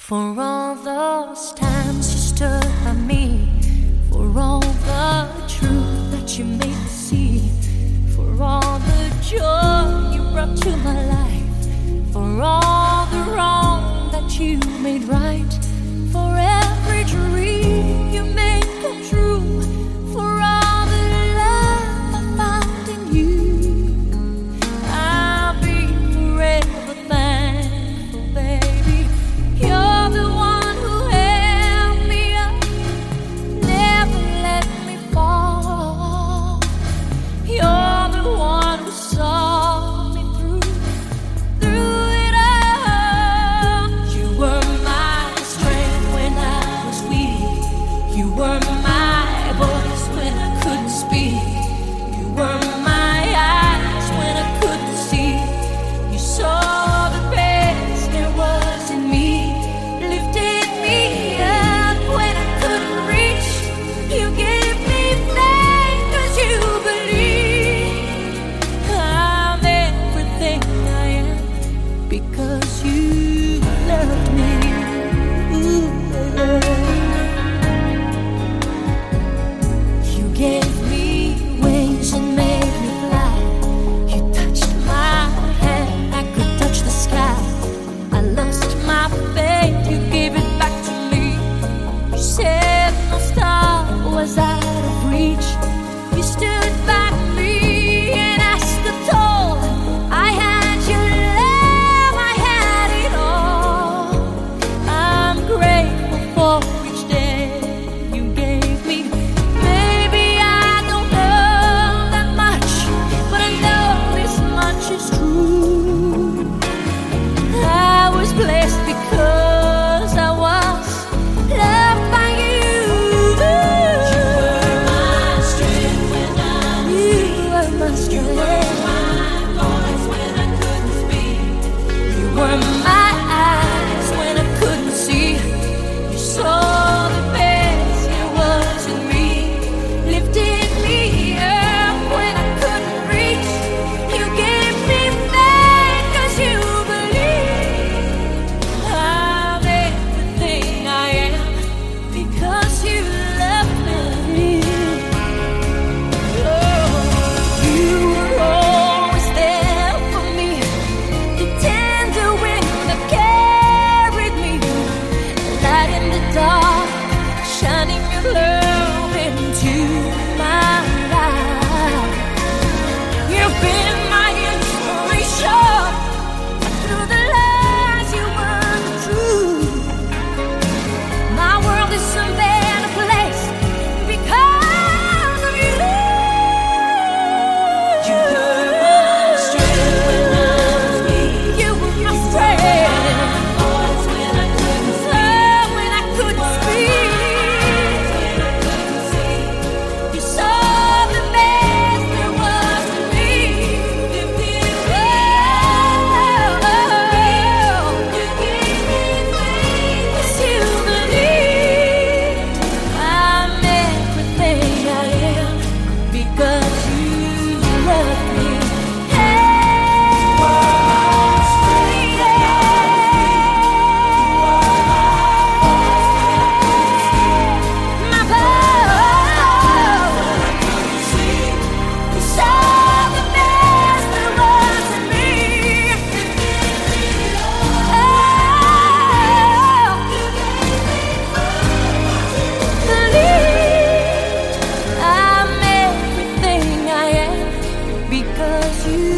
For all those times you stood by me, for all the truth that you made me see, for all the joy you brought to my life, for all the wrong that you made right, for every dream you made come true, for all the love I found in you, I'll be forever thankful, baby. You're the one who held me up, never let me fall. You're the one who saw me through it all. You were my strength when I was weak. You were my voice when I couldn't speak. You were my eyes when I couldn't see. You saw the best there was in me, lifted me up when I couldn't reach. You gave me faith 'cause you believe I'm everything I am because you loved me. Ooh, you gave me wings and made me fly. You touched my hand, I could touch the sky. I lost my faith, you gave it back to me. You said no star was out of reach. You stood by me and I stood tall. I had your love, I had it all. I'm grateful for each day you gave me. Maybe I don't know that much, but I know this much is true. I was blessed because I was loved by you. You were my strength when I was weak. You were my strength. You were my voice when I couldn't speak. You were my eyes when I couldn't see. You saw the best there was in me, lifted me up when I couldn't reach. You gave me faith 'cause you believed I'm everything I am because you loved me. Oh, you were always there for me, the tender wind that carried me, light in the dark, shining your love into my life. You've been my inspiration through the lies you weren't true. My world is a better place because of you. You were my strength when I was weak. You were my strength. Voice when I couldn't speak. When I couldn't speak. When I couldn't see. You saw the best there was in me. Lifted me up. You gave me faith 'cause you believed I'm everything I am because you love me. My voice. You saw the best there was in me. Believed I'm everything I am because you